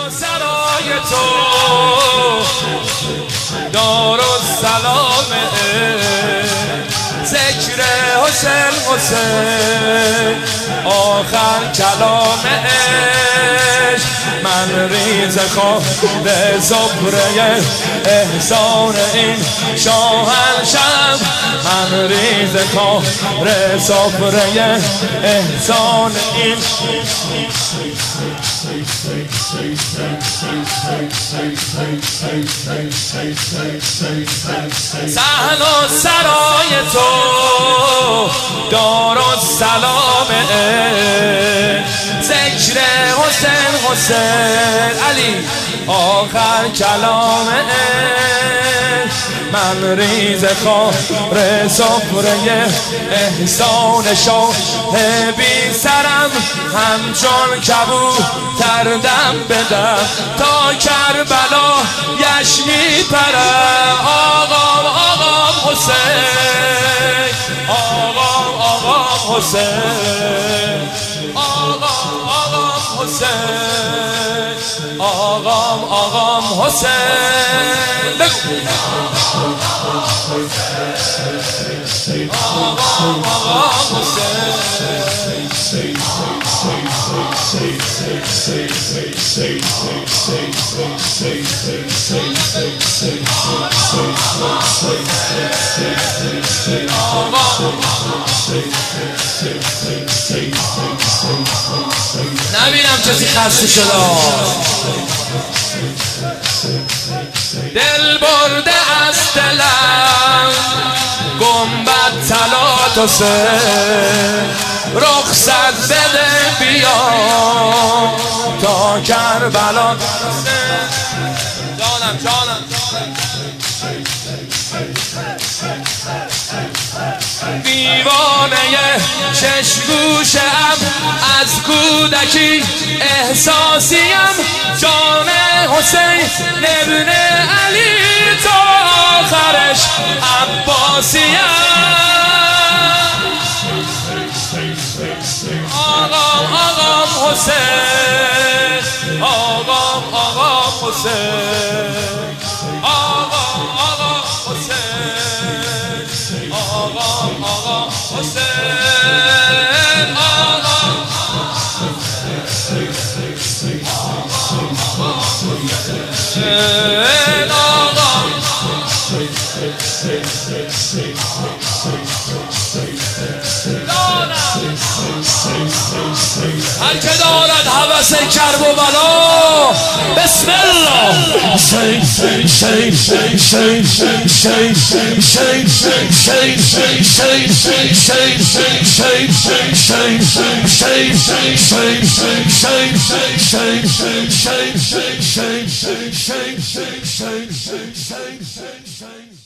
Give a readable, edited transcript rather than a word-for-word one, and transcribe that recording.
سرای تو دارالسلام ذکر حسین حسین آخر کلام عشق من ریز خواهر زبره احسان این شاهنشاه من ریز خواهر زبره احسان این صحن و سرای تو دارالسلام ذکر حسین حسین علی آخر کلام من ریز خواهر سفره احسان شاه بی سرم همچون کبوتر دم بدم تا کربلا یش میپرم آقام حسین آقام حسین آقام حسین آقام حسین بگو آقام حسین نبینم کسی خسته شده دل برده از دلم گنبد طلا تو سه رخصت بده بیا تا کربلا جانم دیوانه چشمگوشم از کودکی احساسیم جان حسین ابن علی تا آخرش عباسیم آقام حسین آقام حسین آقام حسین آقام حسین هر که دارد هوس کرب و بلا بسم الله shame